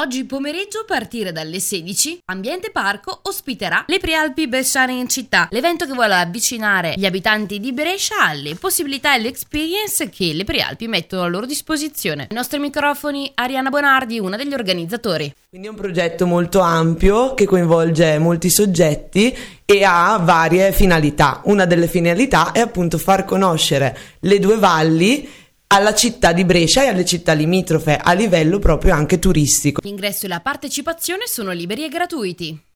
Oggi pomeriggio a partire dalle 16 Ambiente Parco ospiterà le Prealpi Bresciane in città, l'evento che vuole avvicinare gli abitanti di Brescia alle possibilità e alle experience che le Prealpi mettono a loro disposizione. Ai nostri microfoni Arianna Bonardi, una degli organizzatori. Quindi è un progetto molto ampio che coinvolge molti soggetti e ha varie finalità. Una delle finalità è appunto far conoscere le due valli alla città di Brescia e alle città limitrofe a livello proprio anche turistico. L'ingresso e la partecipazione sono liberi e gratuiti.